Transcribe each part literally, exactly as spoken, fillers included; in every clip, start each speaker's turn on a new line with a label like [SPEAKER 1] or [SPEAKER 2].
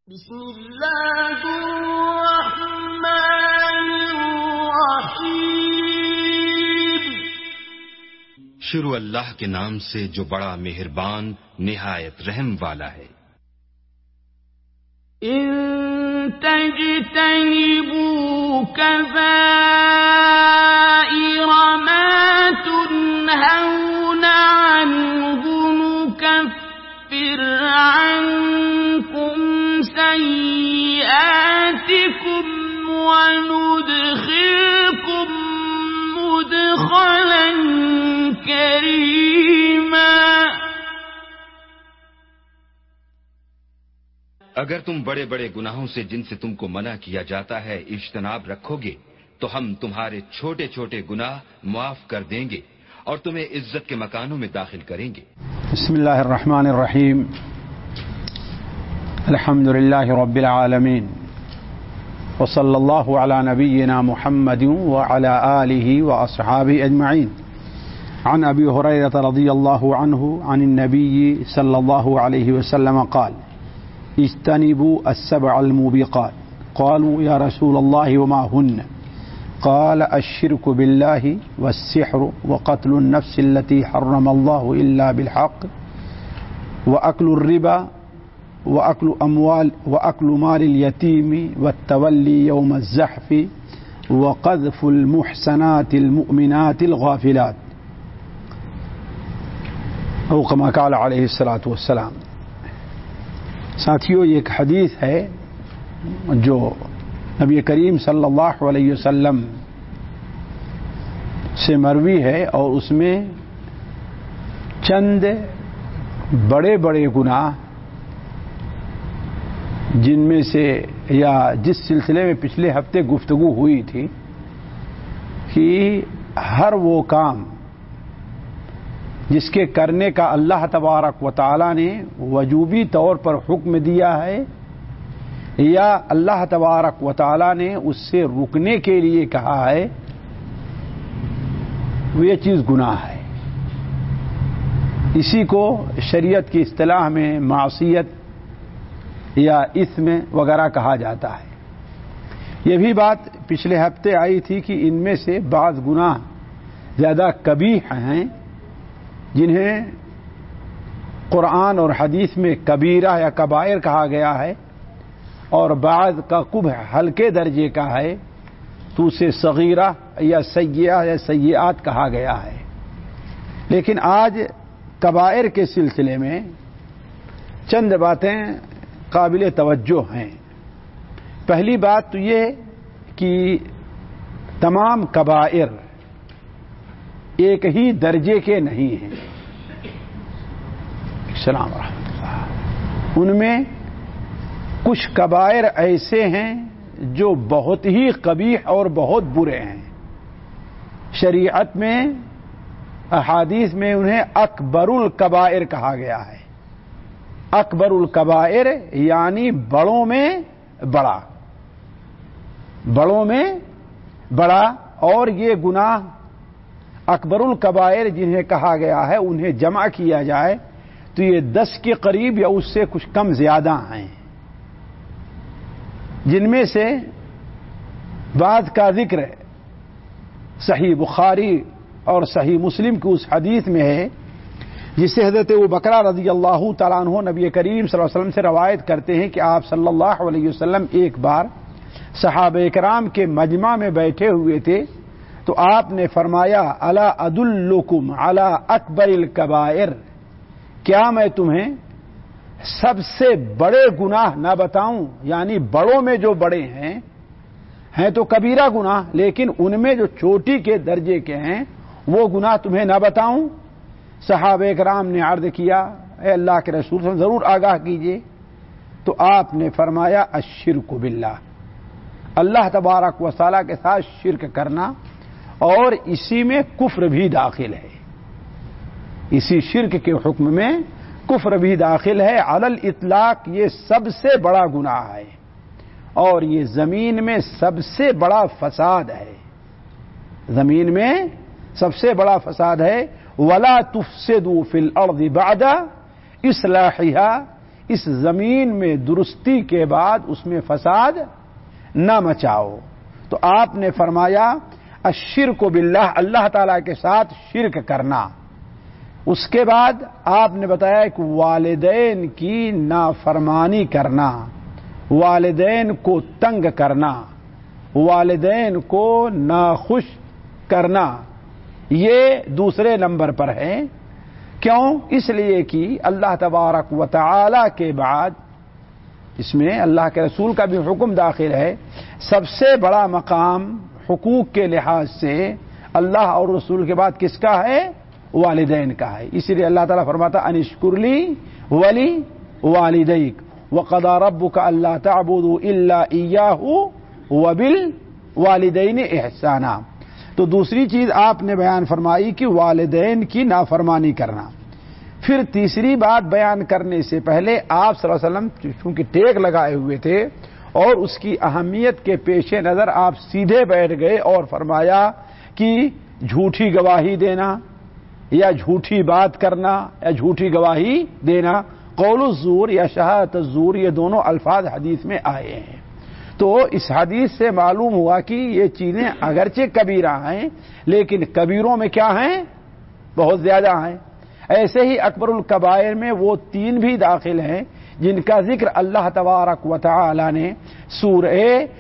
[SPEAKER 1] بسم اللہ الرحمن الرحیم۔
[SPEAKER 2] شروع اللہ کے نام سے جو بڑا مہربان نہایت رحم والا ہے۔
[SPEAKER 1] ان تجتنبوا كبائر ما تنهون عنه نكفر عنكم سيئاتكم وندخلكم مدخلا كريما۔
[SPEAKER 2] اگر تم بڑے بڑے گناہوں سے جن سے تم کو منع کیا جاتا ہے اجتناب رکھو گے تو ہم تمہارے چھوٹے چھوٹے گناہ معاف کر دیں گے اور تمہیں عزت کے مکانوں میں داخل کریں گے۔
[SPEAKER 3] بسم اللہ الرحمن الرحیم۔ الحمد للہ رب العالمین وصلی اللہ علی نبینا محمد وعلی آلہ واصحابہ اجمعین۔ عن ابی ہریرہ رضی اللہ عنہ عن النبی صلی اللہ علیہ وسلم قال اجتنبوا السبع الموبقات قالوا یا رسول اللہ وما هن قال الشرك بالله والسحر وقتل النفس التي حرم الله إلا بالحق وأكل الربا وأكل أموال وأكل مال اليتيم والتولي يوم الزحف وقذف المحسنات المؤمنات الغافلات أو كما قال عليه الصلاة والسلام۔ ساتھیو، یہ ایک حدیث ہے جو نبی کریم صلی اللہ علیہ وسلم سے مروی ہے اور اس میں چند بڑے بڑے گناہ جن میں سے یا جس سلسلے میں پچھلے ہفتے گفتگو ہوئی تھی کہ ہر وہ کام جس کے کرنے کا اللہ تبارک و تعالی نے وجوبی طور پر حکم دیا ہے یا اللہ تبارک و تعالی نے اس سے رکنے کے لیے کہا ہے، وہ یہ چیز گناہ ہے۔ اسی کو شریعت کی اصطلاح میں معصیت یا اثم وغیرہ کہا جاتا ہے۔ یہ بھی بات پچھلے ہفتے آئی تھی کہ ان میں سے بعض گناہ زیادہ قبیح ہیں جنہیں قرآن اور حدیث میں کبیرہ یا کبائر کہا گیا ہے، اور بعض کا قبح ہلکے درجے کا ہے تو اسے صغیرہ یا سیئہ یا سیئات کہا گیا ہے۔ لیکن آج کبائر کے سلسلے میں چند باتیں قابل توجہ ہیں۔ پہلی بات تو یہ کہ تمام کبائر ایک ہی درجے کے نہیں ہیں۔ السلام ورحمۃ اللہ۔ ان میں کچھ کبائر ایسے ہیں جو بہت ہی قبیح اور بہت برے ہیں۔ شریعت میں احادیث میں انہیں اکبر الکبائر کہا گیا ہے۔ اکبر الکبائر یعنی بڑوں میں بڑا، بڑوں میں بڑا۔ اور یہ گناہ اکبر الکبائر جنہیں کہا گیا ہے انہیں جمع کیا جائے تو یہ دس کے قریب یا اس سے کچھ کم زیادہ ہیں، جن میں سے بعض کا ذکر صحیح بخاری اور صحیح مسلم کی اس حدیث میں ہے جسے حضرت ابوبکر رضی اللہ تعالیٰ عنہ نبی کریم صلی اللہ علیہ وسلم سے روایت کرتے ہیں کہ آپ صلی اللہ علیہ وسلم ایک بار صحابہ کرام کے مجمع میں بیٹھے ہوئے تھے تو آپ نے فرمایا الا ادلکم علی اکبر الکبائر، کیا میں تمہیں سب سے بڑے گناہ نہ بتاؤں؟ یعنی بڑوں میں جو بڑے ہیں ہیں تو کبیرہ گناہ، لیکن ان میں جو چوٹی کے درجے کے ہیں وہ گناہ تمہیں نہ بتاؤں؟ صحابہ کرام نے عرض کیا اے اللہ کے رسول صلی اللہ علیہ وسلم ضرور آگاہ کیجئے۔ تو آپ نے فرمایا الشرک باللہ، اللہ تبارک و تعالی کے ساتھ شرک کرنا، اور اسی میں کفر بھی داخل ہے، اسی شرک کے حکم میں کفر بھی داخل ہے۔ علی الاطلاق یہ سب سے بڑا گناہ ہے اور یہ زمین میں سب سے بڑا فساد ہے، زمین میں سب سے بڑا فساد ہے۔ وَلَا تُفْسِدُوا فِي الْأَرْضِ بَعْدَ إِصْلَاحِهَا اس زمین میں درستی کے بعد اس میں فساد نہ مچاؤ۔ تو آپ نے فرمایا الشرک باللہ، اللہ تعالی کے ساتھ شرک کرنا۔ اس کے بعد آپ نے بتایا کہ والدین کی نافرمانی کرنا، والدین کو تنگ کرنا، والدین کو ناخوش کرنا، یہ دوسرے نمبر پر ہے۔ کیوں؟ اس لیے کہ اللہ تبارک و تعالی کے بعد اس میں اللہ کے رسول کا بھی حکم داخل ہے۔ سب سے بڑا مقام حقوق کے لحاظ سے اللہ اور رسول کے بعد کس کا ہے؟ والدین کا ہے۔ اسی لیے اللہ تعالیٰ فرماتا ان اشکر لی ولی والدیک وقضى ربك الا تعبدوا الا اياه وبالوالدین احسانا۔ تو دوسری چیز آپ نے بیان فرمائی کہ والدین کی نافرمانی کرنا۔ پھر تیسری بات بیان کرنے سے پہلے آپ صلی اللہ علیہ وسلم چونکہ ٹیک لگائے ہوئے تھے اور اس کی اہمیت کے پیش نظر آپ سیدھے بیٹھ گئے اور فرمایا کہ جھوٹی گواہی دینا یا جھوٹی بات کرنا یا جھوٹی گواہی دینا، قول الزور یا شہادت الزور، یہ دونوں الفاظ حدیث میں آئے ہیں۔ تو اس حدیث سے معلوم ہوا کہ یہ چیزیں اگرچہ کبیرہ ہیں لیکن کبیروں میں کیا ہیں؟ بہت زیادہ ہیں۔ ایسے ہی اکبر الکبائر میں وہ تین بھی داخل ہیں جن کا ذکر اللہ تبارک و تعالی نے سورہ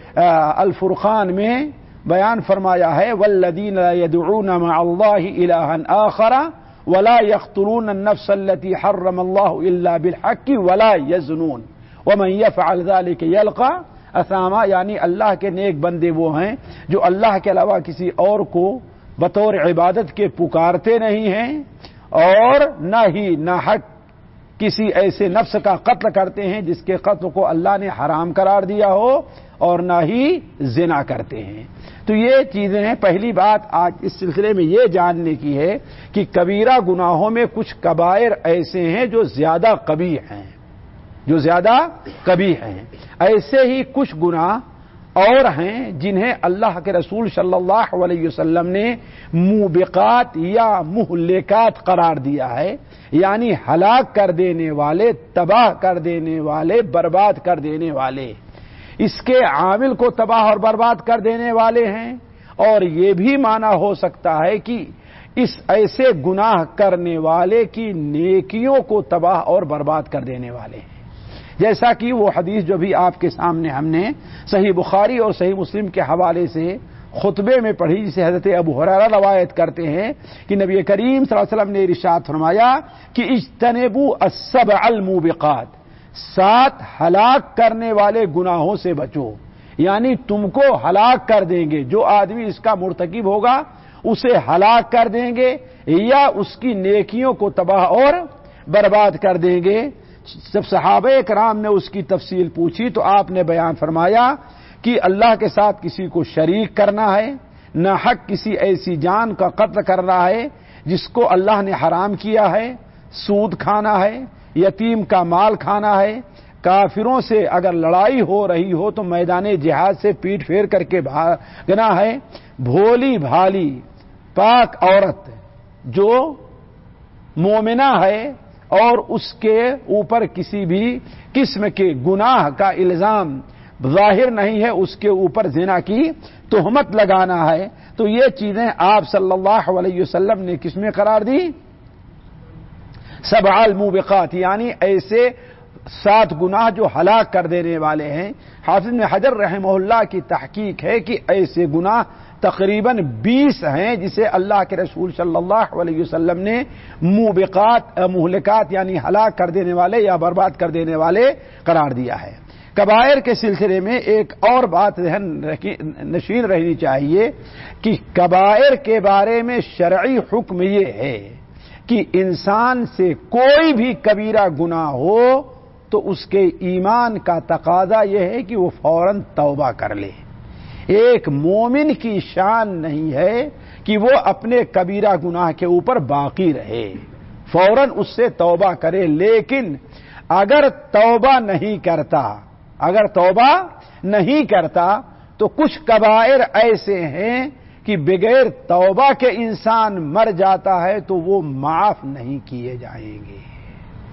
[SPEAKER 3] الفرقان میں بیان فرمایا ہے والذین لا يدعون مع اللہ الہا آخر ولا يقتلون النفس التي حرم اللہ الا بالحق ولا يزنون ومن يفعل ذلك يلقى اثاما، یعنی اللہ کے نیک بندے وہ ہیں جو اللہ کے علاوہ کسی اور کو بطور عبادت کے پکارتے نہیں ہیں اور نہ ہی ناحق کسی ایسے نفس کا قتل کرتے ہیں جس کے قتل کو اللہ نے حرام قرار دیا ہو اور نہ ہی زنا کرتے ہیں۔ تو یہ چیزیں ہیں۔ پہلی بات آج اس سلسلے میں یہ جاننے کی ہے کہ کبیرہ گناہوں میں کچھ کبائر ایسے ہیں جو زیادہ قبیح ہیں، جو زیادہ قبیح ہیں۔ ایسے ہی کچھ گناہ اور ہیں جنہیں اللہ کے رسول صلی اللہ علیہ وسلم نے موبقات یا مہلکات قرار دیا ہے، یعنی ہلاک کر دینے والے، تباہ کر دینے والے، برباد کر دینے والے، اس کے عامل کو تباہ اور برباد کر دینے والے ہیں۔ اور یہ بھی معنی ہو سکتا ہے کہ اس ایسے گناہ کرنے والے کی نیکیوں کو تباہ اور برباد کر دینے والے ہیں، جیسا کہ وہ حدیث جو بھی آپ کے سامنے ہم نے صحیح بخاری اور صحیح مسلم کے حوالے سے خطبے میں پڑھی، جسے حضرت ابو ہریرہ روایت کرتے ہیں کہ نبی کریم صلی اللہ علیہ وسلم نے ارشاد فرمایا کہ اجتنبوا السبع الموبقات، سات ہلاک کرنے والے گناہوں سے بچو، یعنی تم کو ہلاک کر دیں گے، جو آدمی اس کا مرتکب ہوگا اسے ہلاک کر دیں گے یا اس کی نیکیوں کو تباہ اور برباد کر دیں گے۔ جب صحابہ کرام نے اس کی تفصیل پوچھی تو آپ نے بیان فرمایا کہ اللہ کے ساتھ کسی کو شریک کرنا ہے، نہ حق کسی ایسی جان کا قتل کرنا ہے جس کو اللہ نے حرام کیا ہے، سود کھانا ہے، یتیم کا مال کھانا ہے، کافروں سے اگر لڑائی ہو رہی ہو تو میدان جہاد سے پیٹ پھیر کر کے بھاگنا ہے، بھولی بھالی پاک عورت جو مومنہ ہے اور اس کے اوپر کسی بھی قسم کے گناہ کا الزام ظاہر نہیں ہے، اس کے اوپر زنا کی تہمت لگانا ہے، تو یہ چیزیں آپ صلی اللہ علیہ وسلم نے کس میں قرار دی؟ سبع الموبقات، یعنی ایسے سات گناہ جو ہلاک کر دینے والے ہیں۔ حافظ ابن حجر رحمہ اللہ کی تحقیق ہے کہ ایسے گناہ تقریباً بیس ہیں جسے اللہ کے رسول صلی اللہ علیہ وسلم نے موبقات مہلکات یعنی ہلاک کر دینے والے یا برباد کر دینے والے قرار دیا ہے۔ کبائر کے سلسلے میں ایک اور بات ذہن نشین رہنی چاہیے کہ کبائر کے بارے میں شرعی حکم یہ ہے کہ انسان سے کوئی بھی کبیرہ گناہ ہو تو اس کے ایمان کا تقاضا یہ ہے کہ وہ فوراً توبہ کر لے۔ ایک مومن کی شان نہیں ہے کہ وہ اپنے کبیرہ گناہ کے اوپر باقی رہے، فوراً اس سے توبہ کرے، لیکن اگر توبہ نہیں کرتا اگر توبہ نہیں کرتا تو کچھ کبائر ایسے ہیں کہ بغیر توبہ کے انسان مر جاتا ہے تو وہ معاف نہیں کیے جائیں گے،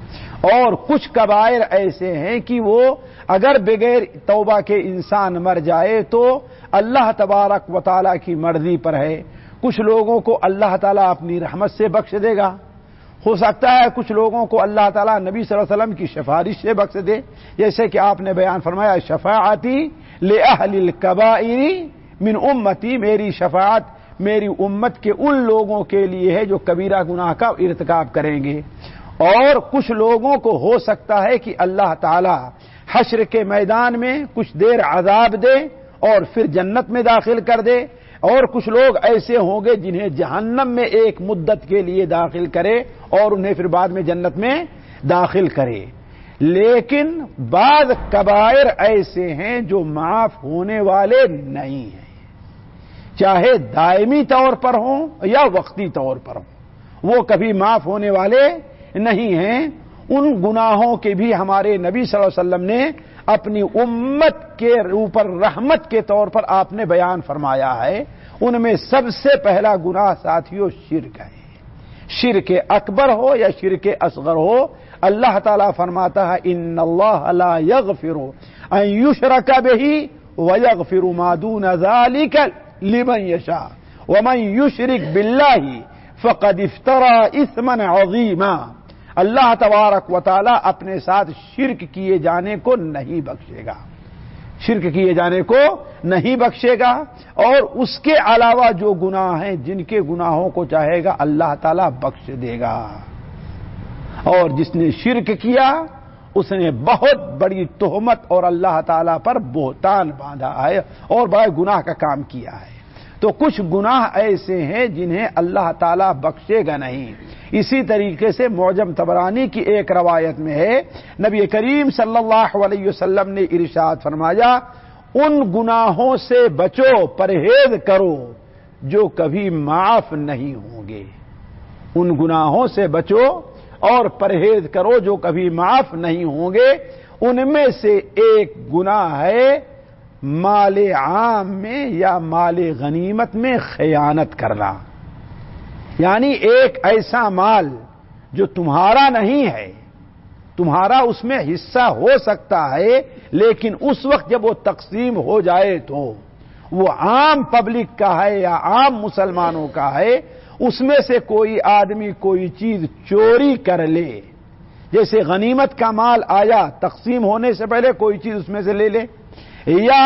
[SPEAKER 3] اور کچھ کبائر ایسے ہیں کہ وہ اگر بغیر توبہ کے انسان مر جائے تو اللہ تبارک و تعالیٰ کی مرضی پر ہے. کچھ لوگوں کو اللہ تعالیٰ اپنی رحمت سے بخش دے گا، ہو سکتا ہے کچھ لوگوں کو اللہ تعالیٰ نبی صلی اللہ علیہ وسلم کی سفارش سے بخش دے، جیسے کہ آپ نے بیان فرمایا شفاعتی لأہل الکبائر من امتی، میری شفاعت میری امت کے ان لوگوں کے لیے ہے جو کبیرہ گناہ کا ارتکاب کریں گے. اور کچھ لوگوں کو ہو سکتا ہے کہ اللہ تعالی حشر کے میدان میں کچھ دیر عذاب دے اور پھر جنت میں داخل کر دے، اور کچھ لوگ ایسے ہوں گے جنہیں جہنم میں ایک مدت کے لیے داخل کرے اور انہیں پھر بعد میں جنت میں داخل کرے. لیکن بعض کبائر ایسے ہیں جو معاف ہونے والے نہیں ہیں، چاہے دائمی طور پر ہوں یا وقتی طور پر ہوں، وہ کبھی معاف ہونے والے نہیں ہیں. ان گناہوں کے بھی ہمارے نبی صلی اللہ علیہ وسلم نے اپنی امت کے اوپر رحمت کے طور پر آپ نے بیان فرمایا ہے. ان میں سب سے پہلا گناہ ساتھیوں شرک ہے. شرک اکبر ہو یا شرک اصغر ہو، اللہ تعالیٰ فرماتا ہے ان اللہ لا یغفر ان یشرک بہ ویغفر ما دون ذلک لمن یشاء ومن یشرک باللہ فقد افترى اثما عظیما. اللہ تبارک و تعالیٰ اپنے ساتھ شرک کیے جانے کو نہیں بخشے گا، شرک کیے جانے کو نہیں بخشے گا. اور اس کے علاوہ جو گناہ ہیں جن کے گناہوں کو چاہے گا اللہ تعالیٰ بخش دے گا. اور جس نے شرک کیا اس نے بہت بڑی تہمت اور اللہ تعالیٰ پر بہتان باندھا ہے اور بڑے گناہ کا کام کیا ہے. تو کچھ گناہ ایسے ہیں جنہیں اللہ تعالیٰ بخشے گا نہیں. اسی طریقے سے معجم طبرانی کی ایک روایت میں ہے نبی کریم صلی اللہ علیہ وسلم نے ارشاد فرمایا ان گناہوں سے بچو، پرہیز کرو جو کبھی معاف نہیں ہوں گے. ان گناہوں سے بچو اور پرہیز کرو جو کبھی معاف نہیں ہوں گے. ان میں سے ایک گناہ ہے مال عام میں یا مال غنیمت میں خیانت کرنا. یعنی ایک ایسا مال جو تمہارا نہیں ہے، تمہارا اس میں حصہ ہو سکتا ہے، لیکن اس وقت جب وہ تقسیم ہو جائے تو وہ عام پبلک کا ہے یا عام مسلمانوں کا ہے، اس میں سے کوئی آدمی کوئی چیز چوری کر لے. جیسے غنیمت کا مال آیا، تقسیم ہونے سے پہلے کوئی چیز اس میں سے لے لے، یا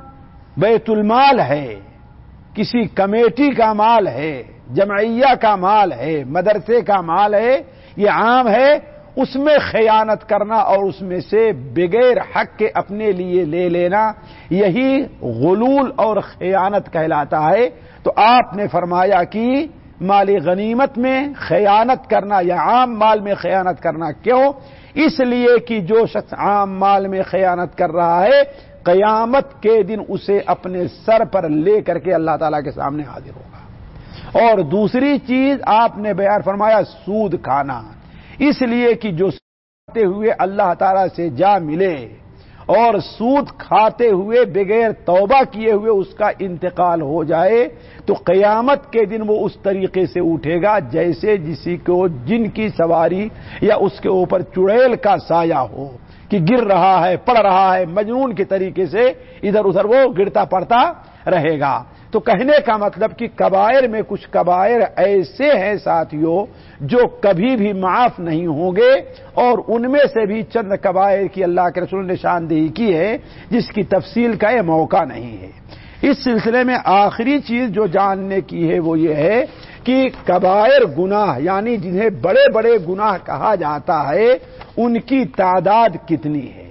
[SPEAKER 3] بیت المال ہے، کسی کمیٹی کا مال ہے، جمعیہ کا مال ہے، مدرسے کا مال ہے، یہ عام ہے، اس میں خیانت کرنا اور اس میں سے بغیر حق کے اپنے لیے لے لینا، یہی غلول اور خیانت کہلاتا ہے. تو آپ نے فرمایا کہ مال غنیمت میں خیانت کرنا یا عام مال میں خیانت کرنا کیوں؟ اس لیے کہ جو شخص عام مال میں خیانت کر رہا ہے قیامت کے دن اسے اپنے سر پر لے کر کے اللہ تعالیٰ کے سامنے حاضر ہوگا. اور دوسری چیز آپ نے بیان فرمایا سود کھانا، اس لیے کہ جو کھاتے ہوئے اللہ تعالیٰ سے جا ملے اور سود کھاتے ہوئے بغیر توبہ کیے ہوئے اس کا انتقال ہو جائے تو قیامت کے دن وہ اس طریقے سے اٹھے گا جیسے جسی کو جن کی سواری یا اس کے اوپر چڑیل کا سایہ ہو، کہ گر رہا ہے، پڑ رہا ہے، مجنون کے طریقے سے ادھر ادھر وہ گرتا پڑتا رہے گا. تو کہنے کا مطلب کہ کبائر میں کچھ کبائر ایسے ہیں ساتھیوں جو کبھی بھی معاف نہیں ہوں گے، اور ان میں سے بھی چند کبائر کی اللہ کے رسول نے نشاندہی کی ہے جس کی تفصیل کا یہ موقع نہیں ہے. اس سلسلے میں آخری چیز جو جاننے کی ہے وہ یہ ہے کہ کبائر گناہ یعنی جنہیں بڑے بڑے گناہ کہا جاتا ہے ان کی تعداد کتنی ہے،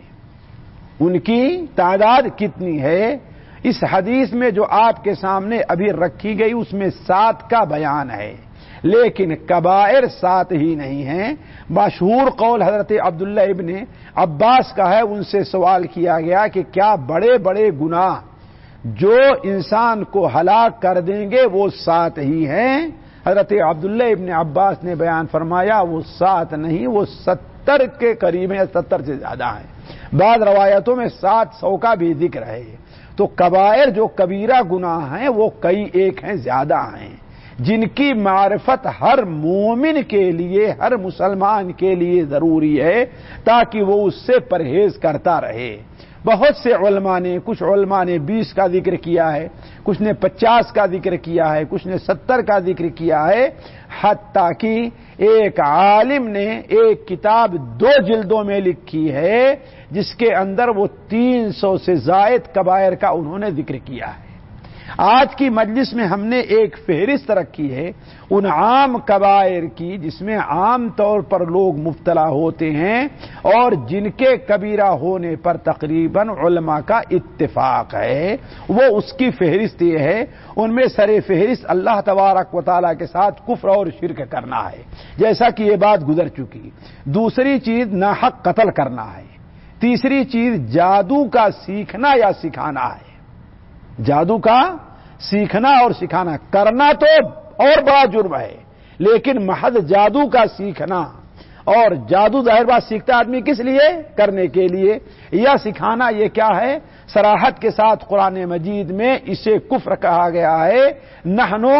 [SPEAKER 3] ان کی تعداد کتنی ہے. اس حدیث میں جو آپ کے سامنے ابھی رکھی گئی اس میں سات کا بیان ہے، لیکن کبائر سات ہی نہیں ہیں. مشہور قول حضرت عبداللہ ابن عباس کا ہے، ان سے سوال کیا گیا کہ کیا بڑے بڑے گناہ جو انسان کو ہلاک کر دیں گے وہ سات ہی ہیں؟ حضرت عبداللہ ابن عباس نے بیان فرمایا وہ سات نہیں، وہ ستر کے قریب ہیں، ستر سے زیادہ ہیں. بعض روایتوں میں سات سو کا بھی ذکر ہے. تو کبائر جو کبیرہ گناہ ہیں وہ کئی ایک ہیں، زیادہ ہیں، جن کی معرفت ہر مومن کے لیے، ہر مسلمان کے لیے ضروری ہے تاکہ وہ اس سے پرہیز کرتا رہے۔ بہت سے علماء نے، کچھ علماء نے بیس کا ذکر کیا ہے، کچھ نے پچاس کا ذکر کیا ہے، کچھ نے ستر کا ذکر کیا ہے، حتیٰ کہ ایک عالم نے ایک کتاب دو جلدوں میں لکھی ہے جس کے اندر وہ تین سو سے زائد کبائر کا انہوں نے ذکر کیا ہے۔ آج کی مجلس میں ہم نے ایک فہرست رکھی ہے ان عام کبائر کی جس میں عام طور پر لوگ مبتلا ہوتے ہیں اور جن کے کبیرہ ہونے پر تقریباً علماء کا اتفاق ہے، وہ اس کی فہرست یہ ہے۔ ان میں سر فہرست اللہ تبارک و تعالیٰ کے ساتھ کفر اور شرک کرنا ہے، جیسا کہ یہ بات گزر چکی۔ دوسری چیز ناحق قتل کرنا ہے۔ تیسری چیز جادو کا سیکھنا یا سکھانا ہے۔ جادو کا سیکھنا اور سکھانا کرنا تو اور بڑا جرم ہے، لیکن محض جادو کا سیکھنا، اور جادو ظاہر بات سیکھتا آدمی کس لیے؟ کرنے کے لیے، یا سکھانا، یہ کیا ہے؟ صراحت کے ساتھ قرآن مجید میں اسے کفر کہا گیا ہے۔ نحنو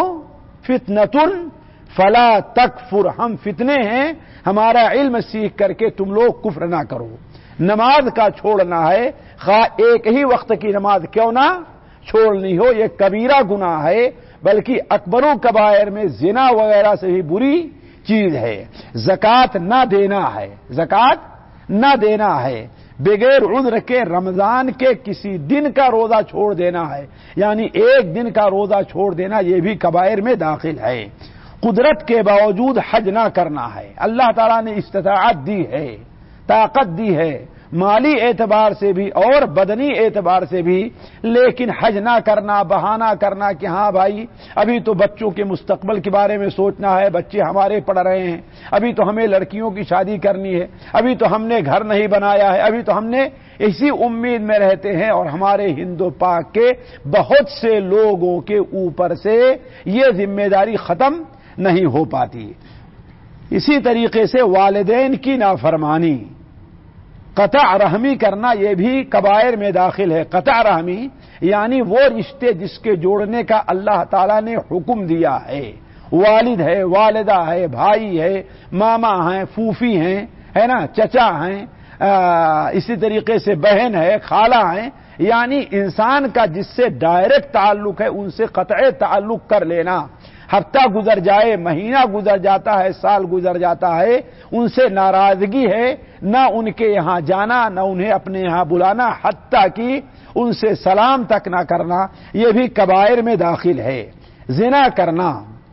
[SPEAKER 3] فتنۃ فلا تکفر، ہم فتنے ہیں، ہمارا علم سیکھ کر کے تم لوگ کفر نہ کرو۔ نماز کا چھوڑنا ہے، خواہ ایک ہی وقت کی نماز کیوں نہ چھوڑنی ہو، یہ کبیرہ گناہ ہے، بلکہ اکبر و کبائر میں زنا وغیرہ سے بھی بری چیز ہے۔ زکوٰۃ نہ دینا ہے، زکوٰۃ نہ دینا ہے، بغیر عذر کے رمضان کے کسی دن کا روزہ چھوڑ دینا ہے، یعنی ایک دن کا روزہ چھوڑ دینا، یہ بھی کبائر میں داخل ہے۔ قدرت کے باوجود حج نہ کرنا ہے، اللہ تعالیٰ نے استطاعت دی ہے، طاقت دی ہے، مالی اعتبار سے بھی اور بدنی اعتبار سے بھی، لیکن حج نہ کرنا، بہانہ کرنا کہ ہاں بھائی ابھی تو بچوں کے مستقبل کے بارے میں سوچنا ہے، بچے ہمارے پڑھ رہے ہیں، ابھی تو ہمیں لڑکیوں کی شادی کرنی ہے، ابھی تو ہم نے گھر نہیں بنایا ہے، ابھی تو ہم نے اسی امید میں رہتے ہیں، اور ہمارے ہندو پاک کے بہت سے لوگوں کے اوپر سے یہ ذمہ داری ختم نہیں ہو پاتی۔ اسی طریقے سے والدین کی نافرمانی، قطع رحمی کرنا، یہ بھی کبائر میں داخل ہے۔ قطع رحمی یعنی وہ رشتے جس کے جوڑنے کا اللہ تعالیٰ نے حکم دیا ہے، والد ہے، والدہ ہے، بھائی ہے، ماما ہیں، پھوپھی ہیں، ہے نا، چچا ہیں، اسی طریقے سے بہن ہے، خالہ ہیں، یعنی انسان کا جس سے ڈائریکٹ تعلق ہے ان سے قطع تعلق کر لینا۔ ہفتہ گزر جائے، مہینہ گزر جاتا ہے، سال گزر جاتا ہے، ان سے ناراضگی ہے، نہ ان کے یہاں جانا، نہ انہیں اپنے یہاں بلانا، حتیٰ کہ ان سے سلام تک نہ کرنا، یہ بھی کبائر میں داخل ہے۔ زنا کرنا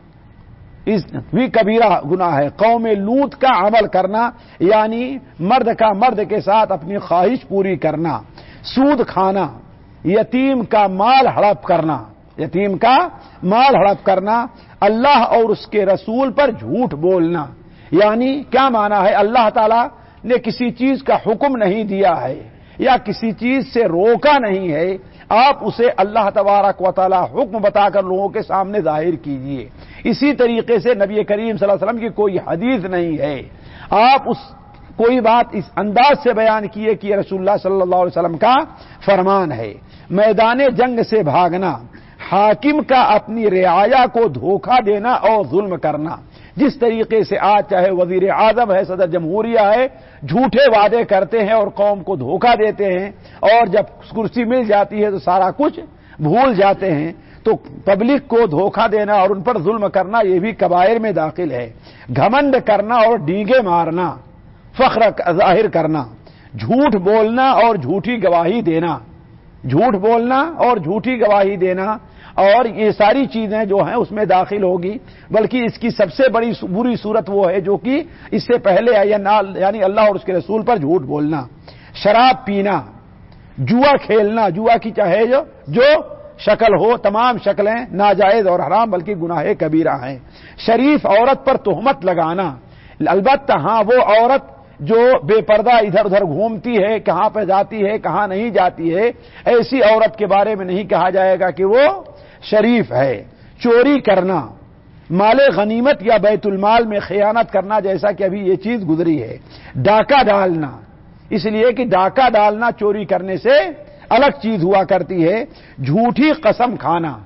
[SPEAKER 3] اس بھی کبیرہ گناہ ہے۔ قوم لوط کا عمل کرنا، یعنی مرد کا مرد کے ساتھ اپنی خواہش پوری کرنا۔ سود کھانا، یتیم کا مال ہڑپ کرنا، یتیم کا مال ہڑپ کرنا، اللہ اور اس کے رسول پر جھوٹ بولنا، یعنی کیا معنی ہے؟ اللہ تعالیٰ نے کسی چیز کا حکم نہیں دیا ہے یا کسی چیز سے روکا نہیں ہے، آپ اسے اللہ تبارک و تعالی حکم بتا کر لوگوں کے سامنے ظاہر کیجئے۔ اسی طریقے سے نبی کریم صلی اللہ علیہ وسلم کی کوئی حدیث نہیں ہے، آپ اس کوئی بات اس انداز سے بیان کیے کہ یہ رسول اللہ صلی اللہ علیہ وسلم کا فرمان ہے۔ میدان جنگ سے بھاگنا، حاکم کا اپنی رعایا کو دھوکہ دینا اور ظلم کرنا، جس طریقے سے آج چاہے وزیر اعظم ہے، صدر جمہوریہ ہے، جھوٹے وعدے کرتے ہیں اور قوم کو دھوکہ دیتے ہیں، اور جب کرسی مل جاتی ہے تو سارا کچھ بھول جاتے ہیں۔ تو پبلک کو دھوکہ دینا اور ان پر ظلم کرنا یہ بھی کبائر میں داخل ہے۔ گھمنڈ کرنا اور ڈینگے مارنا، فخر ظاہر کرنا، جھوٹ بولنا اور جھوٹی گواہی دینا، جھوٹ بولنا اور جھوٹی گواہی دینا، اور یہ ساری چیزیں جو ہیں اس میں داخل ہوگی۔ بلکہ اس کی سب سے بڑی بری صورت وہ ہے جو کہ اس سے پہلے ہے، یعنی اللہ اور اس کے رسول پر جھوٹ بولنا۔ شراب پینا، جوا کھیلنا، جوا کی چاہے جو جو شکل ہو، تمام شکلیں ناجائز اور حرام بلکہ گناہ کبیرہ ہیں۔ شریف عورت پر تہمت لگانا، البتہ ہاں وہ عورت جو بے پردہ ادھر ادھر گھومتی ہے، کہاں پہ جاتی ہے کہاں نہیں جاتی ہے، ایسی عورت کے بارے میں نہیں کہا جائے گا کہ وہ شریف ہے۔ چوری کرنا، مال غنیمت یا بیت المال میں خیانت کرنا، جیسا کہ ابھی یہ چیز گزری ہے۔ ڈاکہ ڈالنا، اس لیے کہ ڈاکہ ڈالنا چوری کرنے سے الگ چیز ہوا کرتی ہے۔ جھوٹی قسم کھانا،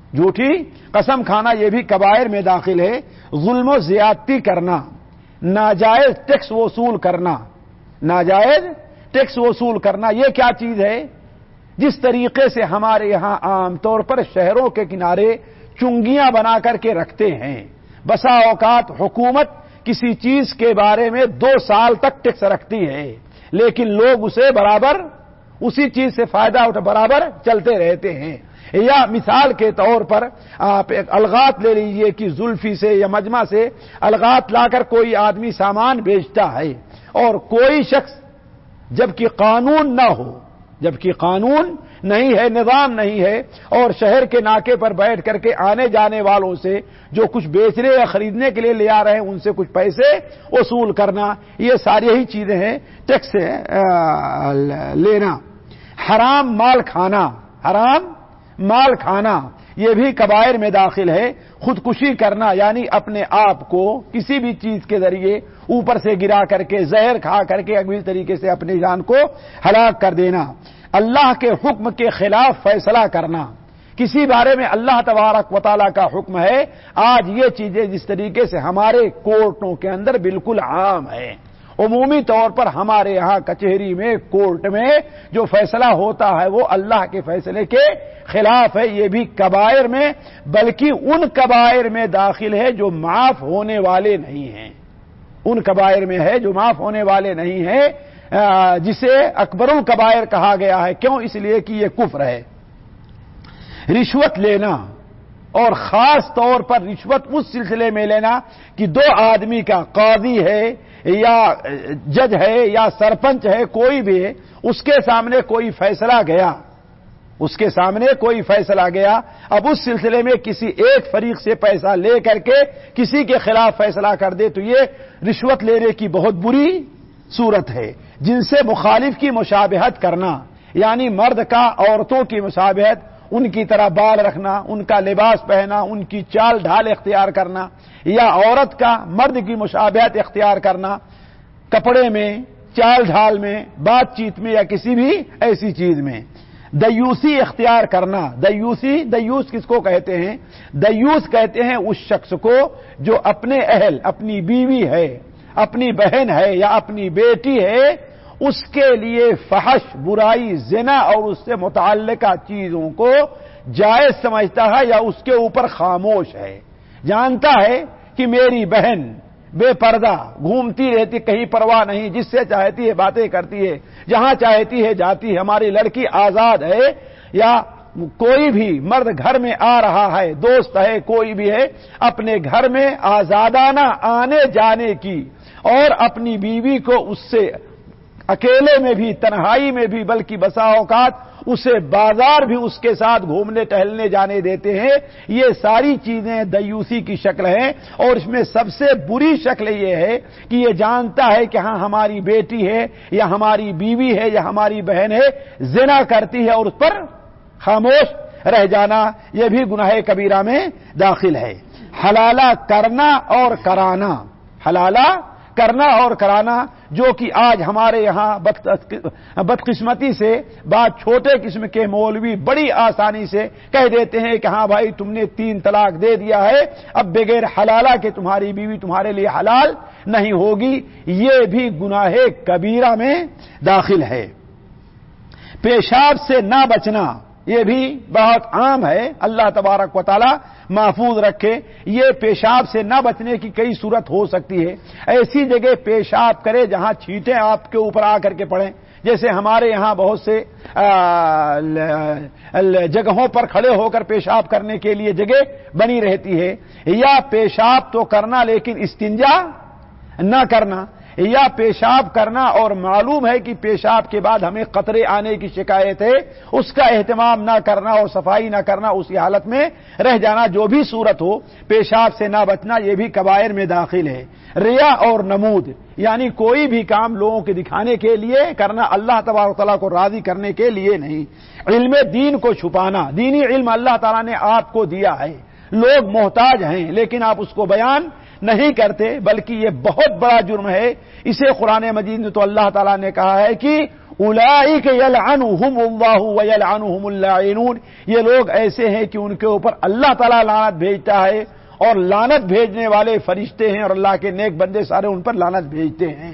[SPEAKER 3] جھوٹی قسم کھانا یہ بھی کبائر میں داخل ہے. ظلم و زیادتی کرنا، ناجائز ٹیکس وصول کرنا، ناجائز ٹیکس وصول کرنا یہ کیا چیز ہے؟ جس طریقے سے ہمارے یہاں عام طور پر شہروں کے کنارے چنگیاں بنا کر کے رکھتے ہیں. بسا اوقات حکومت کسی چیز کے بارے میں دو سال تک ٹیکس رکھتی ہے، لیکن لوگ اسے برابر اسی چیز سے فائدہ اٹھا برابر چلتے رہتے ہیں. یا مثال کے طور پر آپ ایک الغات لے لیجئے کہ زلفی سے یا مجمع سے الغات لا کر کوئی آدمی سامان بیچتا ہے، اور کوئی شخص جبکہ قانون نہ ہو، جبکہ قانون نہیں ہے، نظام نہیں ہے، اور شہر کے ناکے پر بیٹھ کر کے آنے جانے والوں سے جو کچھ بیچنے یا خریدنے کے لیے لے آ رہے ہیں ان سے کچھ پیسے وصول کرنا، یہ ساری ہی چیزیں ہیں ٹیکس لینا. حرام مال کھانا، حرام مال کھانا یہ بھی کبائر میں داخل ہے. خودکشی کرنا یعنی اپنے آپ کو کسی بھی چیز کے ذریعے اوپر سے گرا کر کے زہر کھا کر کے اگلی طریقے سے اپنی جان کو ہلاک کر دینا. اللہ کے حکم کے خلاف فیصلہ کرنا، کسی بارے میں اللہ تبارک و تعالیٰ کا حکم ہے، آج یہ چیزیں جس طریقے سے ہمارے کورٹوں کے اندر بالکل عام ہے. عمومی طور پر ہمارے یہاں کچہری میں، کورٹ میں جو فیصلہ ہوتا ہے وہ اللہ کے فیصلے کے خلاف ہے. یہ بھی کبائر میں، بلکہ ان کبائر میں داخل ہے جو معاف ہونے والے نہیں ہیں. ان کبائر میں ہے جو معاف ہونے والے نہیں ہیں، جسے اکبر الکبائر کہا گیا ہے. کیوں؟ اس لیے کہ یہ کفر ہے. رشوت لینا، اور خاص طور پر رشوت اس سلسلے میں لینا کہ دو آدمی کا، قاضی ہے یا جج ہے یا سرپنچ ہے، کوئی بھی ہے، اس کے سامنے کوئی فیصلہ گیا، اس کے سامنے کوئی فیصلہ گیا، اب اس سلسلے میں کسی ایک فریق سے پیسہ لے کر کے کسی کے خلاف فیصلہ کر دے تو یہ رشوت لینے کی بہت بری صورت ہے. جن سے مخالف کی مشابہت کرنا، یعنی مرد کا عورتوں کی مشابہت، ان کی طرح بال رکھنا، ان کا لباس پہنا، ان کی چال ڈھال اختیار کرنا، یا عورت کا مرد کی مشابہت اختیار کرنا کپڑے میں، چال ڈھال میں، بات چیت میں، یا کسی بھی ایسی چیز میں. دیوسی اختیار کرنا، دیوسی، دیوس کس کو کہتے ہیں؟ دیوس کہتے ہیں اس شخص کو جو اپنے اہل، اپنی بیوی ہے، اپنی بہن ہے یا اپنی بیٹی ہے، اس کے لیے فحش، برائی، زنا اور اس سے متعلقہ چیزوں کو جائز سمجھتا ہے یا اس کے اوپر خاموش ہے. جانتا ہے کہ میری بہن بے پردہ گھومتی رہتی، کہیں پرواہ نہیں، جس سے چاہتی ہے باتیں کرتی ہے، جہاں چاہتی ہے جاتی ہے، ہماری لڑکی آزاد ہے. یا کوئی بھی مرد گھر میں آ رہا ہے، دوست ہے، کوئی بھی ہے، اپنے گھر میں آزادانہ آنے جانے کی اور اپنی بیوی کو اس سے اکیلے میں بھی، تنہائی میں بھی، بلکہ بسا اوقات اسے بازار بھی اس کے ساتھ گھومنے ٹہلنے جانے دیتے ہیں. یہ ساری چیزیں دیوسی کی شکل ہیں، اور اس میں سب سے بری شکل یہ ہے کہ یہ جانتا ہے کہ ہاں ہماری بیٹی ہے یا ہماری بیوی ہے یا ہماری بہن ہے، زنا کرتی ہے اور اس پر خاموش رہ جانا، یہ بھی گناہ کبیرہ میں داخل ہے. حلالہ کرنا اور کرانا، حلالہ کرنا اور کرانا، جو کہ آج ہمارے یہاں بدقسمتی سے بعض چھوٹے قسم کے مولوی بڑی آسانی سے کہہ دیتے ہیں کہ ہاں بھائی تم نے تین طلاق دے دیا ہے، اب بغیر حلالہ کے تمہاری بیوی تمہارے لیے حلال نہیں ہوگی. یہ بھی گناہ کبیرہ میں داخل ہے. پیشاب سے نہ بچنا، یہ بھی بہت عام ہے، اللہ تبارک و تعالی محفوظ رکھے. یہ پیشاب سے نہ بچنے کی کئی صورت ہو سکتی ہے. ایسی جگہ پیشاب کرے جہاں چھینٹیں آپ کے اوپر آ کر کے پڑیں، جیسے ہمارے یہاں بہت سے جگہوں پر کھڑے ہو کر پیشاب کرنے کے لیے جگہ بنی رہتی ہے. یا پیشاب تو کرنا لیکن استنجا نہ کرنا، یا پیشاب کرنا اور معلوم ہے کہ پیشاب کے بعد ہمیں قطرے آنے کی شکایت ہے، اس کا اہتمام نہ کرنا اور صفائی نہ کرنا، اسی حالت میں رہ جانا. جو بھی صورت ہو پیشاب سے نہ بچنا یہ بھی کبائر میں داخل ہے. ریا اور نمود، یعنی کوئی بھی کام لوگوں کے دکھانے کے لیے کرنا، اللہ تبارک و تعالیٰ کو راضی کرنے کے لیے نہیں. علم دین کو چھپانا، دینی علم اللہ تعالیٰ نے آپ کو دیا ہے، لوگ محتاج ہیں لیکن آپ اس کو بیان نہیں کرتے، بلکہ یہ بہت بڑا جرم ہے. اسے قرآن مجید نے تو اللہ تعالیٰ نے کہا ہے کہ اولئک یلعنہم اللہ ویلعنہم اللاعنون، یہ لوگ ایسے ہیں کہ ان کے اوپر اللہ تعالیٰ لعنت بھیجتا ہے اور لعنت بھیجنے والے فرشتے ہیں اور اللہ کے نیک بندے سارے ان پر لعنت بھیجتے ہیں۔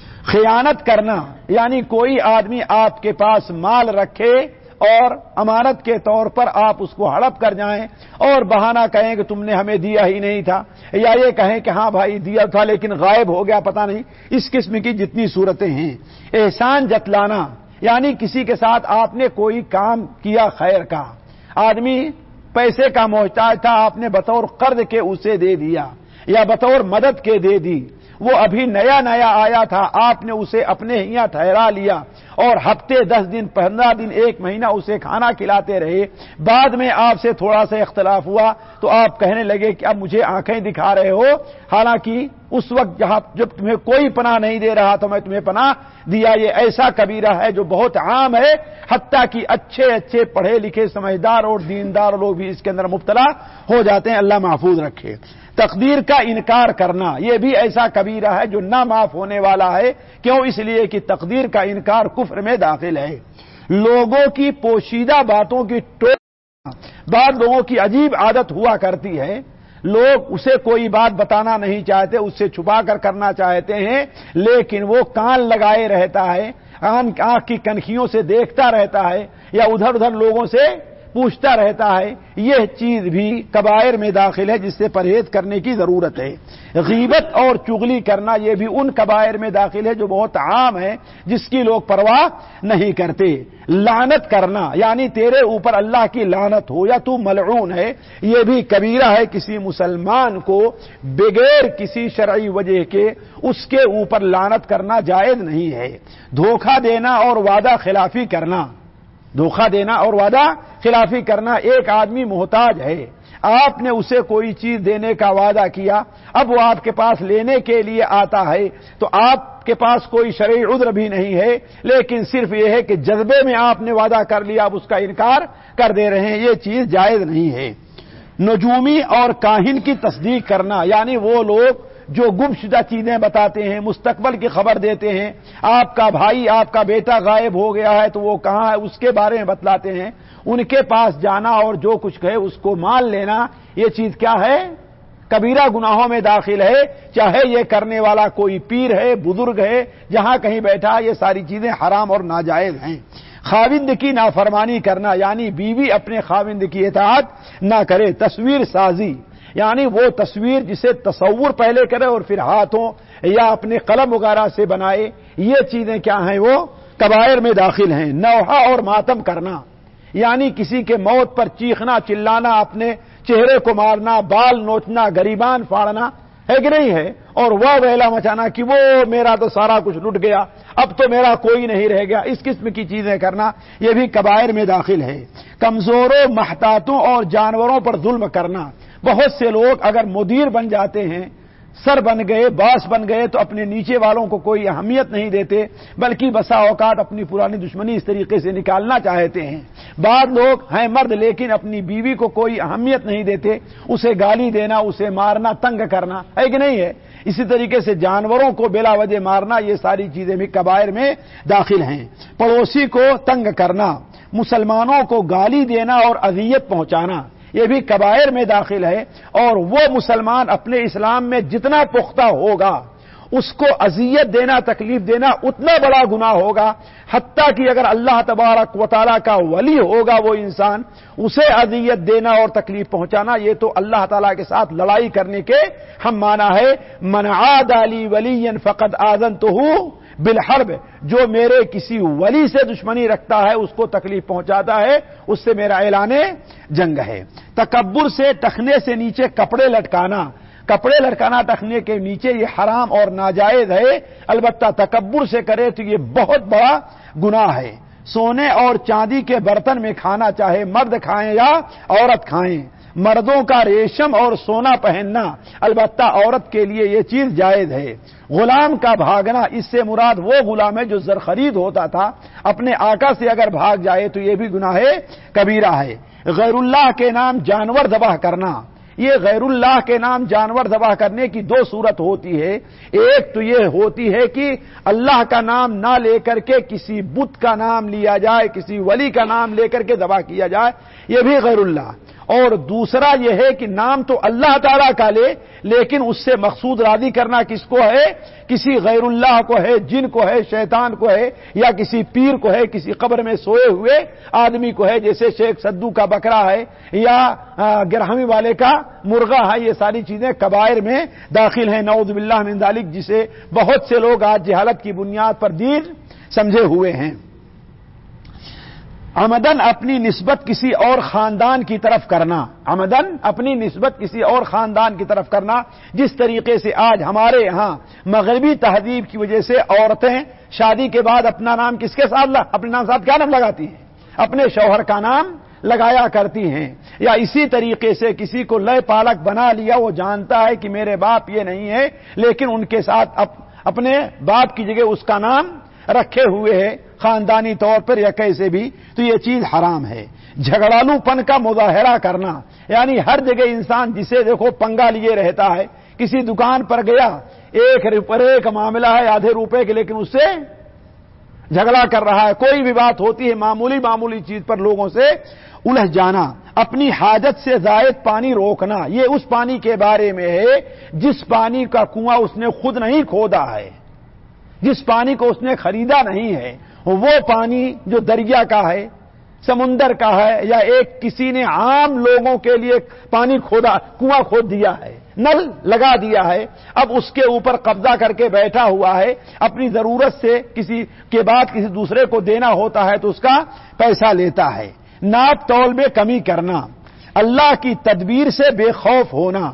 [SPEAKER 3] خیانت کرنا یعنی کوئی آدمی آپ کے پاس مال رکھے اور امانت کے طور پر آپ اس کو ہڑپ کر جائیں اور بہانہ کہیں کہ تم نے ہمیں دیا ہی نہیں تھا، یا یہ کہیں کہ ہاں بھائی دیا تھا لیکن غائب ہو گیا پتہ نہیں، اس قسم کی جتنی صورتیں ہیں۔ احسان جتلانا یعنی کسی کے ساتھ آپ نے کوئی کام کیا خیر کا، آدمی پیسے کا محتاج تھا، آپ نے بطور قرض کے اسے دے دیا یا بطور مدد کے دے دی، وہ ابھی نیا نیا آیا تھا، آپ نے اسے اپنے یہاں ٹھہرا لیا اور ہفتے دس دن پندرہ دن ایک مہینہ اسے کھانا کھلاتے رہے، بعد میں آپ سے تھوڑا سا اختلاف ہوا تو آپ کہنے لگے کہ اب مجھے آنکھیں دکھا رہے ہو، حالانکہ اس وقت جہاں جب تمہیں کوئی پناہ نہیں دے رہا تو میں تمہیں پناہ دیا۔ یہ ایسا کبیرہ ہے جو بہت عام ہے، حتیٰ کہ اچھے اچھے پڑھے لکھے سمجھدار اور دیندار لوگ بھی اس کے اندر مبتلا ہو جاتے ہیں، اللہ محفوظ رکھے۔ تقدیر کا انکار کرنا یہ بھی ایسا کبیرہ ہے جو نہ معاف ہونے والا ہے، کیوں؟ اس لیے کہ تقدیر کا انکار کفر میں داخل ہے۔ لوگوں کی پوشیدہ باتوں کی ٹوک، بعض لوگوں کی عجیب عادت ہوا کرتی ہے، لوگ اسے کوئی بات بتانا نہیں چاہتے، اس سے چھپا کر کرنا چاہتے ہیں، لیکن وہ کان لگائے رہتا ہے، آنکھ کی کنکھیوں سے دیکھتا رہتا ہے یا ادھر ادھر لوگوں سے پوچھتا رہتا ہے، یہ چیز بھی کبائر میں داخل ہے جس سے پرہیز کرنے کی ضرورت ہے۔ غیبت اور چغلی کرنا یہ بھی ان کبائر میں داخل ہے جو بہت عام ہے، جس کی لوگ پرواہ نہیں کرتے۔ لعنت کرنا یعنی تیرے اوپر اللہ کی لعنت ہو یا تو ملعون ہے، یہ بھی کبیرہ ہے۔ کسی مسلمان کو بغیر کسی شرعی وجہ کے اس کے اوپر لعنت کرنا جائز نہیں ہے۔ دھوکہ دینا اور وعدہ خلافی کرنا، دھوکہ دینا اور وعدہ خلافی کرنا، ایک آدمی محتاج ہے، آپ نے اسے کوئی چیز دینے کا وعدہ کیا، اب وہ آپ کے پاس لینے کے لیے آتا ہے تو آپ کے پاس کوئی شرعی عذر بھی نہیں ہے، لیکن صرف یہ ہے کہ جذبے میں آپ نے وعدہ کر لیا، اب اس کا انکار کر دے رہے ہیں، یہ چیز جائز نہیں ہے۔ نجومی اور کاہن کی تصدیق کرنا یعنی وہ لوگ جو گمشدہ چیزیں بتاتے ہیں، مستقبل کی خبر دیتے ہیں، آپ کا بھائی آپ کا بیٹا غائب ہو گیا ہے تو وہ کہاں ہے اس کے بارے میں بتلاتے ہیں، ان کے پاس جانا اور جو کچھ کہے اس کو مان لینا، یہ چیز کیا ہے؟ کبیرہ گناہوں میں داخل ہے، چاہے یہ کرنے والا کوئی پیر ہے، بزرگ ہے، جہاں کہیں بیٹھا، یہ ساری چیزیں حرام اور ناجائز ہیں۔ خاوند کی نافرمانی کرنا یعنی بیوی اپنے خاوند کی اطاعت نہ کرے۔ تصویر سازی یعنی وہ تصویر جسے تصور پہلے کرے اور پھر ہاتھوں یا اپنے قلم وغیرہ سے بنائے، یہ چیزیں کیا ہیں؟ وہ کبائر میں داخل ہیں۔ نوحہ اور ماتم کرنا یعنی کسی کے موت پر چیخنا چلانا، اپنے چہرے کو مارنا، بال نوچنا، گریبان پھاڑنا، ہے کہ نہیں ہے؟ اور وہ ویلا مچانا کہ وہ میرا تو سارا کچھ لٹ گیا، اب تو میرا کوئی نہیں رہ گیا، اس قسم کی چیزیں کرنا یہ بھی کبائر میں داخل ہے۔ کمزوروں، محتاطوں اور جانوروں پر ظلم کرنا، بہت سے لوگ اگر مدیر بن جاتے ہیں، سر بن گئے، باس بن گئے تو اپنے نیچے والوں کو کوئی اہمیت نہیں دیتے، بلکہ بسا اوقات اپنی پرانی دشمنی اس طریقے سے نکالنا چاہتے ہیں۔ بعض لوگ ہیں مرد لیکن اپنی بیوی کو کوئی اہمیت نہیں دیتے، اسے گالی دینا، اسے مارنا، تنگ کرنا، ہے کہ نہیں ہے؟ اسی طریقے سے جانوروں کو بلا وجہ مارنا، یہ ساری چیزیں بھی کبائر میں داخل ہیں۔ پڑوسی کو تنگ کرنا، مسلمانوں کو گالی دینا اور اذیت پہنچانا، یہ بھی کبائر میں داخل ہے، اور وہ مسلمان اپنے اسلام میں جتنا پختہ ہوگا اس کو اذیت دینا، تکلیف دینا اتنا بڑا گناہ ہوگا، حتیٰ کہ اگر اللہ تبارک و تعالیٰ کا ولی ہوگا وہ انسان، اسے اذیت دینا اور تکلیف پہنچانا یہ تو اللہ تعالیٰ کے ساتھ لڑائی کرنے کے ہم مانا ہے۔ من عاد لی ولیا فقد آذنتہ بالحرب، جو میرے کسی ولی سے دشمنی رکھتا ہے، اس کو تکلیف پہنچاتا ہے، اس سے میرا اعلان جنگ ہے۔ تکبر سے ٹخنے سے نیچے کپڑے لٹکانا، کپڑے لٹکانا ٹخنے کے نیچے یہ حرام اور ناجائز ہے، البتہ تکبر سے کرے تو یہ بہت بڑا گناہ ہے۔ سونے اور چاندی کے برتن میں کھانا، چاہے مرد کھائیں یا عورت کھائیں، مردوں کا ریشم اور سونا پہننا، البتہ عورت کے لیے یہ چیز جائز ہے۔ غلام کا بھاگنا، اس سے مراد وہ غلام ہے جو زر خرید ہوتا تھا، اپنے آقا سے اگر بھاگ جائے تو یہ بھی گناہ کبیرہ ہے۔ غیر اللہ کے نام جانور ذبح کرنا، یہ غیر اللہ کے نام جانور ذبح کرنے کی دو صورت ہوتی ہے. ایک تو یہ ہوتی ہے کہ اللہ کا نام نہ لے کر کے کسی بت کا نام لیا جائے, کسی ولی کا نام لے کر کے ذبح کیا جائے, یہ بھی غیر اللہ. اور دوسرا یہ ہے کہ نام تو اللہ تعالیٰ کا لے لیکن اس سے مقصود راضی کرنا کس کو ہے؟ کسی غیر اللہ کو ہے, جن کو ہے, شیطان کو ہے, یا کسی پیر کو ہے, کسی قبر میں سوئے ہوئے آدمی کو ہے, جیسے شیخ سدو کا بکرا ہے یا گرہمی والے کا مرغا ہے. یہ ساری چیزیں کبائر میں داخل ہیں, نعوذ باللہ من ذالک, جسے بہت سے لوگ آج جہالت کی بنیاد پر دین سمجھے ہوئے ہیں. عمدن اپنی نسبت کسی اور خاندان کی طرف کرنا, عمدن اپنی نسبت کسی اور خاندان کی طرف کرنا, جس طریقے سے آج ہمارے یہاں مغربی تہذیب کی وجہ سے عورتیں شادی کے بعد اپنا نام کس کے ساتھ اپنے نام ساتھ کیا نام لگاتی ہیں؟ اپنے شوہر کا نام لگایا کرتی ہیں. یا اسی طریقے سے کسی کو لے پالک بنا لیا, وہ جانتا ہے کہ میرے باپ یہ نہیں ہے لیکن ان کے ساتھ اپ اپنے باپ کی جگہ اس کا نام رکھے ہوئے ہے خاندانی طور پر یا کیسے بھی, تو یہ چیز حرام ہے. جھگڑالو پن کا مظاہرہ کرنا, یعنی ہر جگہ انسان جسے دیکھو پنگا لیے رہتا ہے. کسی دکان پر گیا, ایک روپے کا معاملہ ہے, آدھے روپے کے, لیکن اس سے جھگڑا کر رہا ہے. کوئی بھی بات ہوتی ہے معمولی معمولی چیز پر لوگوں سے الجھ جانا. اپنی حاجت سے زائد پانی روکنا, یہ اس پانی کے بارے میں ہے جس پانی کا کنواں اس نے خود نہیں کھودا ہے, جس پانی کو اس نے خریدا نہیں ہے. وہ پانی جو دریا کا ہے, سمندر کا ہے, یا ایک کسی نے عام لوگوں کے لیے پانی کھودا, کنواں کھود دیا ہے, نل لگا دیا ہے, اب اس کے اوپر قبضہ کر کے بیٹھا ہوا ہے, اپنی ضرورت سے کسی کے بعد کسی دوسرے کو دینا ہوتا ہے تو اس کا پیسہ لیتا ہے. ناپ تول میں کمی کرنا, اللہ کی تدبیر سے بے خوف ہونا.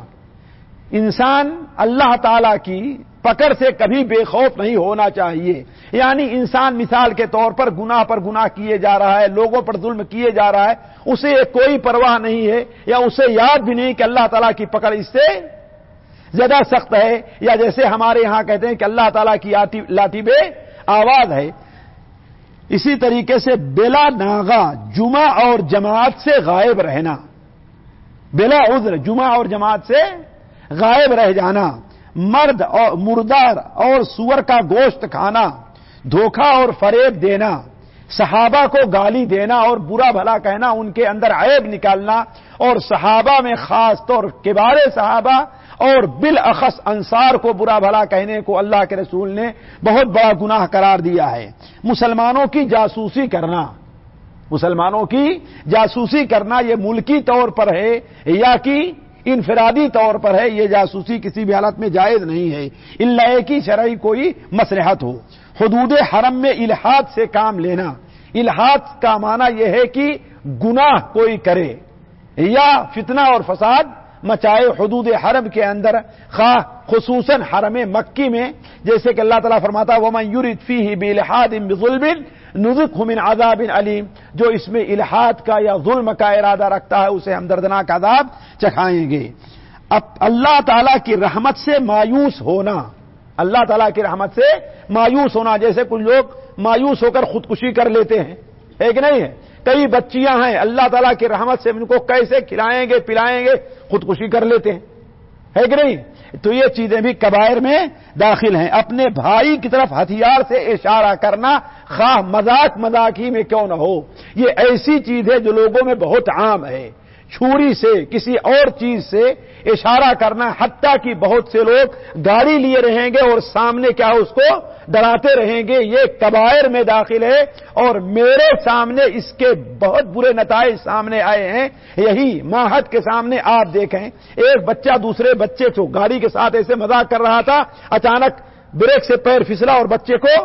[SPEAKER 3] انسان اللہ تعالی کی پکڑ سے کبھی بے خوف نہیں ہونا چاہیے. یعنی انسان مثال کے طور پر گناہ پر گناہ کیے جا رہا ہے, لوگوں پر ظلم کیے جا رہا ہے, اسے کوئی پرواہ نہیں ہے, یا اسے یاد بھی نہیں کہ اللہ تعالیٰ کی پکڑ اس سے زیادہ سخت ہے. یا جیسے ہمارے یہاں کہتے ہیں کہ اللہ تعالیٰ کی لاٹھی بے آواز ہے, اسی طریقے سے بلا ناغا جمعہ اور جماعت سے غائب رہنا, بلا عذر جمعہ اور جماعت سے غائب رہ جانا. مرد اور مردار اور سور کا گوشت کھانا, دھوکہ اور فریب دینا, صحابہ کو گالی دینا اور برا بھلا کہنا, ان کے اندر عیب نکالنا, اور صحابہ میں خاص طور کبار صحابہ اور بالاخص انصار کو برا بھلا کہنے کو اللہ کے رسول نے بہت بڑا گناہ قرار دیا ہے. مسلمانوں کی جاسوسی کرنا, مسلمانوں کی جاسوسی کرنا یہ ملکی طور پر ہے یا کہ انفرادی طور پر ہے, یہ جاسوسی کسی بھی حالت میں جائز نہیں ہے الا کہ شرعی کوئی مصلحت ہو. حدود حرم میں الحاد سے کام لینا, الحاد کا معنی یہ ہے کہ گناہ کوئی کرے یا فتنہ اور فساد مچائے حدود حرم کے اندر, خواہ خصوصاً حرم مکی میں, جیسے کہ اللہ تعالیٰ فرماتا ہے وَمَن يُرِدْ فِيهِ بِإِلْحَادٍ بِظُلْمٍ نُذِقْهُ مِنْ عَذَابٍ عَلِيمٍ, جو اس میں الحاد کا یا ظلم کا ارادہ رکھتا ہے اسے ہم دردناک عذاب چکھائیں گے. اب اللہ تعالیٰ کی رحمت سے مایوس ہونا, اللہ تعالیٰ کی رحمت سے مایوس ہونا, جیسے کچھ لوگ مایوس ہو کر خودکشی کر لیتے ہیں, ہے کہ نہیں ہے؟ کئی بچیاں ہیں اللہ تعالیٰ کی رحمت سے ان کو کیسے کھلائیں گے پلائیں گے, خودکشی کر لیتے ہیں, ہے کہ نہیں؟ تو یہ چیزیں بھی کبائر میں داخل ہیں. اپنے بھائی کی طرف ہتھیار سے اشارہ کرنا, خواہ مذاق مذاق ہی میں کیوں نہ ہو, یہ ایسی چیز ہے جو لوگوں میں بہت عام ہے. چھری سے کسی اور چیز سے اشارہ کرنا, حتیٰ کہ بہت سے لوگ گاڑی لیے رہیں گے اور سامنے کیا اس کو ڈراتے رہیں گے, یہ کبائر میں داخل ہے. اور میرے سامنے اس کے بہت برے نتائج سامنے آئے ہیں. یہی ماہد کے سامنے آپ دیکھیں, ایک بچہ دوسرے بچے کو گاڑی کے ساتھ ایسے مذاق کر رہا تھا, اچانک بریک سے پیر پھسلا اور بچے کو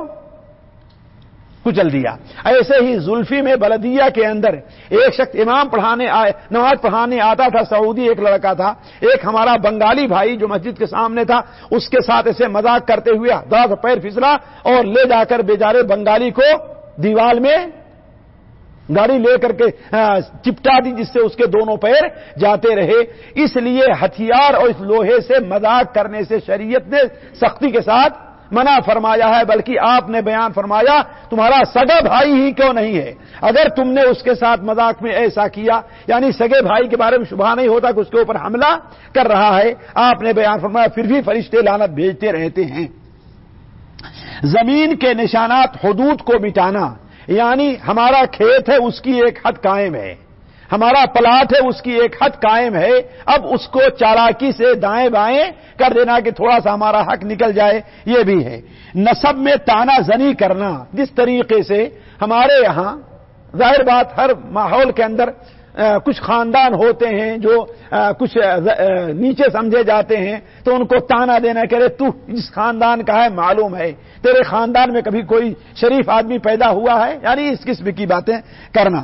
[SPEAKER 3] کچل دیا. ایسے ہی زلفی میں بلدیہ کے اندر ایک شخص امام پڑھانے آئے, نماز پڑھانے آتا تھا, سعودی ایک لڑکا تھا, ایک ہمارا بنگالی بھائی جو مسجد کے سامنے تھا اس کے ساتھ ایسے مذاق کرتے ہوئے داغ پیر پھسلا اور لے جا کر بیچارے بنگالی کو دیوال میں گاڑی لے کر کے چپٹا دی, جس سے اس کے دونوں پیر جاتے رہے. اس لیے ہتھیار اور اس لوہے سے مذاق کرنے سے شریعت نے سختی کے ساتھ منع فرمایا ہے، بلکہ آپ نے بیان فرمایا تمہارا سگا بھائی ہی کیوں نہیں ہے، اگر تم نے اس کے ساتھ مذاق میں ایسا کیا، یعنی سگے بھائی کے بارے میں شبہ نہیں ہوتا کہ اس کے اوپر حملہ کر رہا ہے، آپ نے بیان فرمایا پھر بھی فرشتے لعنت بھیجتے رہتے ہیں۔ زمین کے نشانات، حدود کو مٹانا، یعنی ہمارا کھیت ہے اس کی ایک حد قائم ہے، ہمارا پلاٹ ہے اس کی ایک حد قائم ہے، اب اس کو چالاکی سے دائیں بائیں کر دینا کہ تھوڑا سا ہمارا حق نکل جائے، یہ بھی ہے۔ نسب میں تانا زنی کرنا، جس طریقے سے ہمارے یہاں ظاہر بات ہر ماحول کے اندر کچھ خاندان ہوتے ہیں جو کچھ نیچے سمجھے جاتے ہیں، تو ان کو تانا دینا کہ تو اس خاندان کا ہے، معلوم ہے تیرے خاندان میں کبھی کوئی شریف آدمی پیدا ہوا ہے، یعنی اس قسم کی باتیں کرنا۔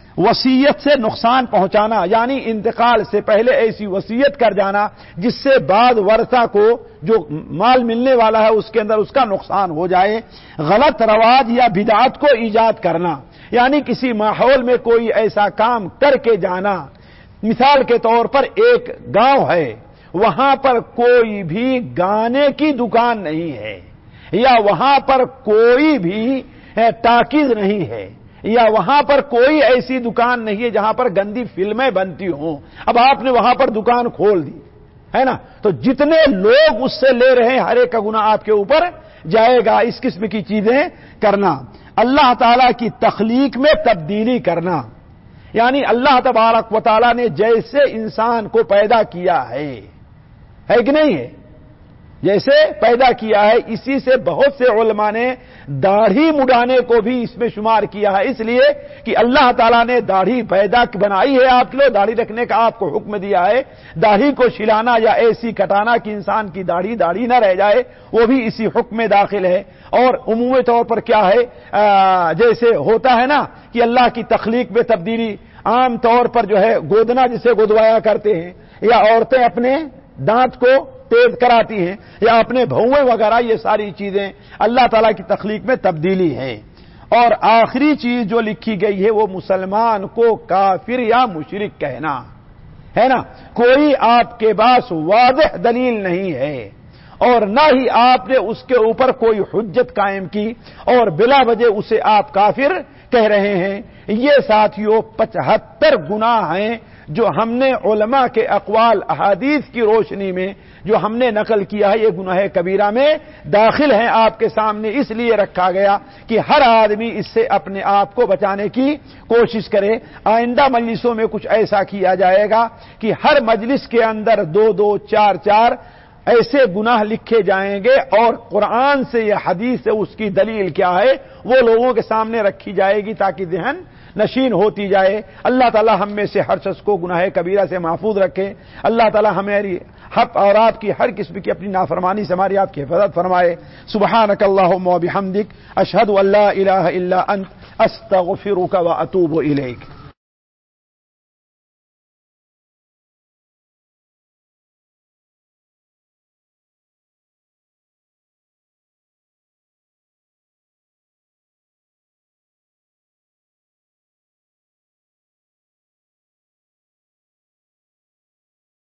[SPEAKER 3] وصیت سے نقصان پہنچانا، یعنی انتقال سے پہلے ایسی وصیت کر جانا جس سے بعد ورثہ کو جو مال ملنے والا ہے اس کے اندر اس کا نقصان ہو جائے۔ غلط رواج یا بدعت کو ایجاد کرنا، یعنی کسی ماحول میں کوئی ایسا کام کر کے جانا، مثال کے طور پر ایک گاؤں ہے، وہاں پر کوئی بھی گانے کی دکان نہیں ہے، یا وہاں پر کوئی بھی ٹاکیز نہیں ہے، یا وہاں پر کوئی ایسی دکان نہیں ہے جہاں پر گندی فلمیں بنتی ہوں، اب آپ نے وہاں پر دکان کھول دی ہے نا، تو جتنے لوگ اس سے لے رہے ہیں ہر ایک کا گناہ آپ کے اوپر جائے گا۔ اس قسم کی چیزیں کرنا۔ اللہ تعالی کی تخلیق میں تبدیلی کرنا، یعنی اللہ تبارک و تعالی نے جیسے انسان کو پیدا کیا ہے ہے کہ نہیں ہے، جیسے پیدا کیا ہے اسی سے بہت سے علماء نے داڑھی مڈانے کو بھی اس میں شمار کیا ہے، اس لیے کہ اللہ تعالیٰ نے داڑھی پیدا بنائی ہے آپ کے لیے، داڑھی رکھنے کا آپ کو حکم دیا ہے، داڑھی کو چھلانا یا ایسی کٹانا کہ انسان کی داڑھی داڑھی نہ رہ جائے وہ بھی اسی حکم میں داخل ہے۔ اور عمومی طور پر کیا ہے، جیسے ہوتا ہے نا کہ اللہ کی تخلیق میں تبدیلی، عام طور پر جو ہے گودنا جسے گودوایا کرتے ہیں، یا عورتیں اپنے دانت کو تیز کراتی ہیں، یا اپنے بھویں وغیرہ، یہ ساری چیزیں اللہ تعالیٰ کی تخلیق میں تبدیلی ہے۔ اور آخری چیز جو لکھی گئی ہے وہ مسلمان کو کافر یا مشرک کہنا ہے نا، کوئی آپ کے پاس واضح دلیل نہیں ہے اور نہ ہی آپ نے اس کے اوپر کوئی حجت قائم کی اور بلا وجہ اسے آپ کافر کہہ رہے ہیں، یہ ساتھیوں پچہتر گناہ ہیں جو ہم نے علماء کے اقوال احادیث کی روشنی میں جو ہم نے نقل کیا ہے، یہ گناہ کبیرہ میں داخل ہیں، آپ کے سامنے اس لیے رکھا گیا کہ ہر آدمی اس سے اپنے آپ کو بچانے کی کوشش کرے۔ آئندہ مجلسوں میں کچھ ایسا کیا جائے گا کہ ہر مجلس کے اندر دو دو چار چار ایسے گناہ لکھے جائیں گے اور قرآن سے یا حدیث سے اس کی دلیل کیا ہے وہ لوگوں کے سامنے رکھی جائے گی تاکہ ذہن نشین ہوتی جائے۔ اللہ تعالی ہم میں سے ہر شخص کو گناہ کبیرہ سے محفوظ رکھے، اللہ تعالی ہماری حق اور آپ کی ہر قسم کی اپنی نافرمانی سے ہماری آپ کی حفاظت فرمائے۔ سبحانک اللہم و بحمدک، اشہد ان لا الہ الا انت، استغفرک و اتوب الیک۔